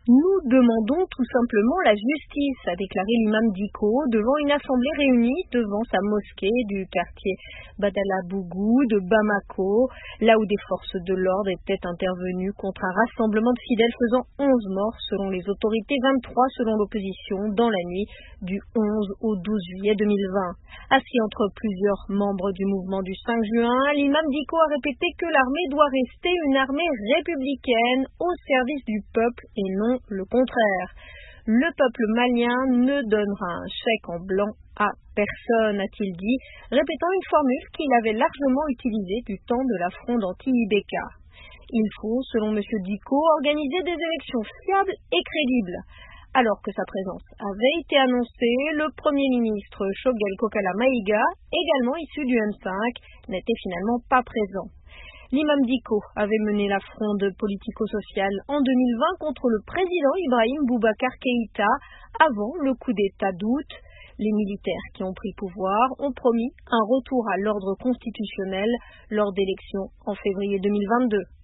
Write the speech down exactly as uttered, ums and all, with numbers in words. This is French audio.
Nous demandons tout simplement la justice, a déclaré l'imam Dicko devant une assemblée réunie devant sa mosquée du quartier Badalabougou de Bamako, là où des forces de l'ordre étaient intervenues contre un rassemblement de fidèles faisant onze morts selon les autorités, vingt-trois selon l'opposition, dans la nuit du onze au douze juillet deux mille vingt. Assis entre plusieurs membres du mouvement du cinq juin, l'imam Dicko a répété que l'armée doit rester une armée républicaine au service du peuple et non le contraire. Le peuple malien ne donnera un chèque en blanc à personne, a-t-il dit, répétant une formule qu'il avait largement utilisée du temps de la fronde anti-I B K. Il faut, selon M. Dicko, organiser des élections fiables et crédibles. Alors que sa présence avait été annoncée, le Premier ministre Choguel Kokala Maïga, également issu du M cinq, n'était finalement pas présent. L'imam Dicko avait mené la fronde politico-sociale en deux mille vingt contre le président Ibrahim Boubacar Keïta avant le coup d'État d'août. Les militaires qui ont pris pouvoir ont promis un retour à l'ordre constitutionnel lors d'élections en février deux mille vingt-deux.